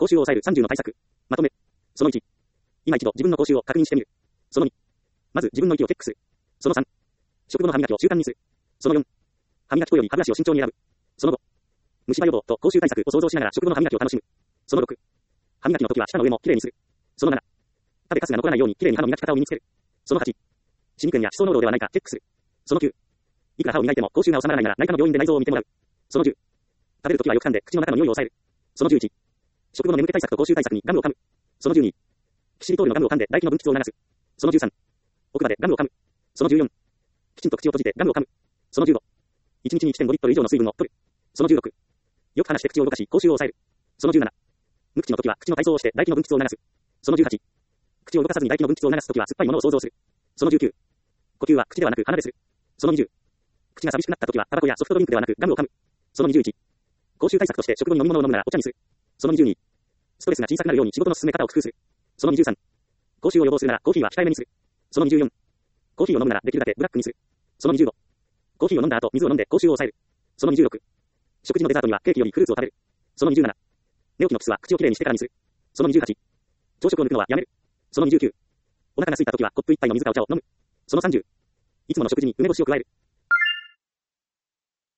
口臭を抑える30の対策。まとめ。その1。今一度自分の口臭を確認してみる。その2。まず自分の息をチェックする。その3。食後の歯磨きを習慣にする。その4。歯磨き粉より歯ブラシを慎重に選ぶ。その5。虫歯予防と口臭対策を想像しながら食後の歯磨きを楽しむ。その6。歯磨きの時は舌の上もきれいにする。その7。食べかすが残らないようにきれいに歯の磨き方を身につける。その8。歯肉炎や歯槽膿漏ではないかチェックする。その9。いくら歯を磨いても口臭が収まらないなら内科の病院で内臓を見てもらう。その10。食べるときはよく噛んで口の中の匂いを抑える。その11。食後の眠気対策と口臭対策にガムを噛む。その12。キシリトールのガムを噛んで唾液の分泌を促す。その13。奥歯でガムを噛む。その14。きちんと口を閉じてガムを噛む。その15。1日に 1.5 リットル以上の水分を取る。その16。よく話して口を動かし口臭を抑える。その17。無口の時は口の体操をして唾液の分泌を促す。その18。口を動かさずに唾液の分泌を促す時は酸っぱいものを想像する。その19。呼吸は口ではなく鼻でする。その20。口が寂しくなった時はタバコやソフトドリンクではなくガムを噛む。その21。口臭対策として食後に飲み物を飲むならお茶にする。その22。ストレスが小さくなるように仕事の進め方を工夫する。その23。口臭を予防するならコーヒーは控えめにする。その24。コーヒーを飲むならできるだけブラックにする。その25。コーヒーを飲んだ後水を飲んで口臭を抑える。その26。食事のデザートにはケーキよりフルーツを食べる。その27。寝起きのキスは口をきれいにしてからにする。その28。朝食を抜くのはやめる。その29。お腹が空いた時はコップ一杯の水かお茶を飲む。その30。いつもの食事に梅干しを加える。